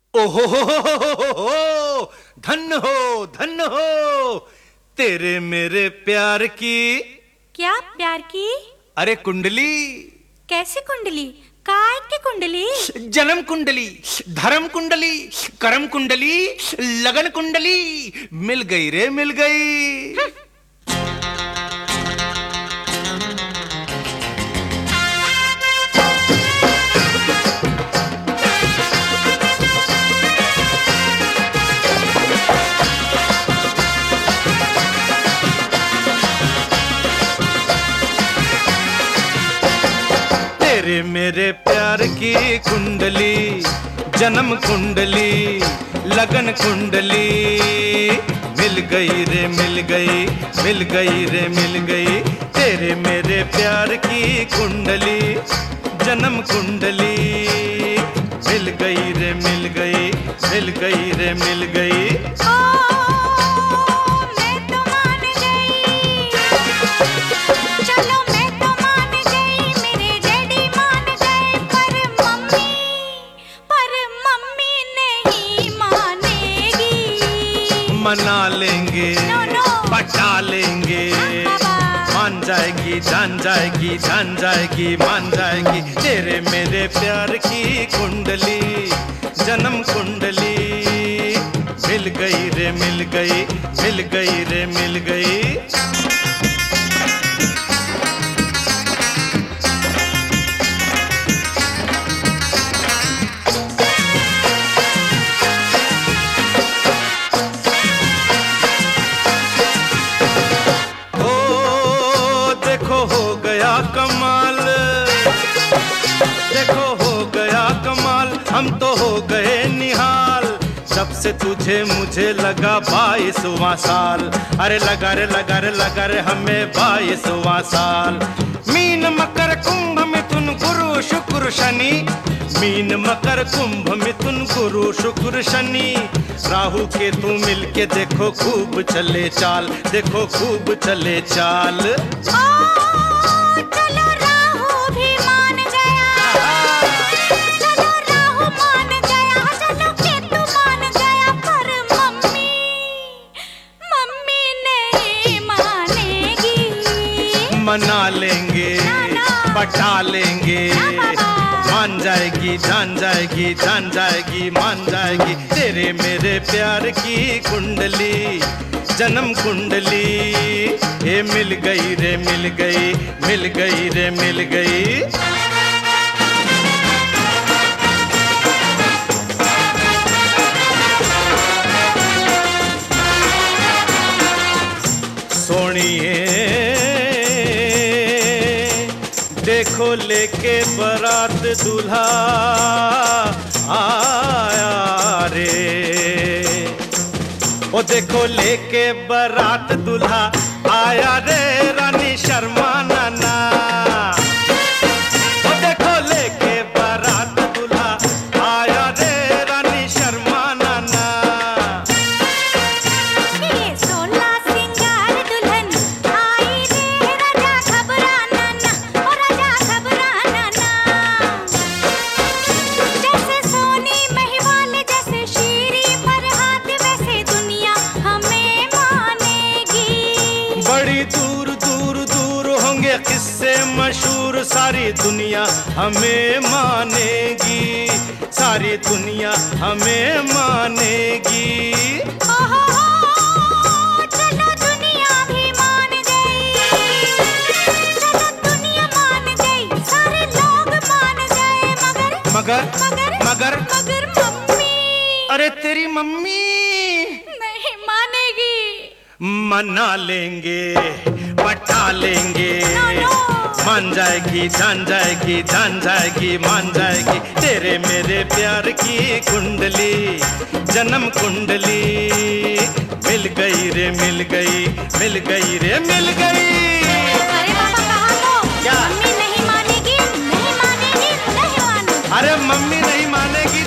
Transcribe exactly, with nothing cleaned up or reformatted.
ओहो हो हो हो हो हो हो, धन्य हो धन्य हो तेरे मेरे प्यार की। क्या प्यार की? अरे कुंडली। कैसी कुंडली? काय की कुंडली? जन्म कुंडली, धर्म कुंडली, कर्म कुंडली, लगन कुंडली मिल गई रे मिल गई। तेरे मेरे प्यार की कुंडली, जन्म कुंडली, लगन कुंडली मिल गई रे मिल गई, मिल गई रे मिल गई। तेरे मेरे प्यार की कुंडली, जन्म कुंडली मिल गई रे मिल गई, मिल गई रे मिल गई। मना लेंगे, no, no. पटा लेंगे, मान जाएगी जान जाएगी जान जाएगी मान जाएगी। तेरे मेरे प्यार की कुंडली, जन्म कुंडली मिल गई रे मिल गई, मिल गई रे मिल गई। हो गया कमाल, देखो हो गया कमाल, हम तो हो गए निहाल। जब से तुझे मुझे लगा बाईसवां साल, अरे लगा रे लगा रे लगा रे हमें बाईसवां साल। मीन मकर कुंभ मिथुन गुरु शुक्र शनि, मीन मकर कुंभ मिथुन गुरु शुक्र शनि। राहु के तू मिलके देखो खूब चले चाल, देखो खूब चले चाल। मना लेंगे, पटा लेंगे, मान जाएगी जान जाएगी जान जाएगी मान जाएगी। तेरे मेरे प्यार की कुंडली, जन्म कुंडली ये मिल गई रे मिल गई, मिल गई रे मिल गई। सोनिए देखो लेके बारात दूल्हा आया रे, ओ देखो लेके बारात दूल्हा आया रे रानी शर्मा नाना। ओ देखो लेके बारात दूल्हा आया रे रानी शर्मा नाना। ये सोलह सिंगार दुल्हन आई रे राजा घबराना ना, ओ राजा घबराना ना। जैसे सोनी महिवाल जैसे शीरी फरहाद, वैसे दुनिया हमें मानेगी। बड़ी दूर दूर दूर होंगे किस्से मशहूर, सारी दुनिया हमें मानेगी, सारी दुनिया हमें मानेगी। ओहो चलो दुनिया भी मान गई, चलो दुनिया मान गई, सारे लोग मान गए, मगर मगर मगर मगर मगर मम्मी, अरे तेरी मम्मी नहीं मानेगी। मना लेंगे, पटा लेंगे, नो, नो। मान जाएगी जान जाएगी जान जाएगी मान जाएगी। तेरे मेरे प्यार की कुंडली, जन्म कुंडली मिल गई रे मिल गई, मिल गई रे मिल गई। अरे पापा कहा तो क्या? मम्मी नहीं मानेगी, नहीं मानेगी, नहीं मानेगी। अरे मम्मी नहीं मानेगी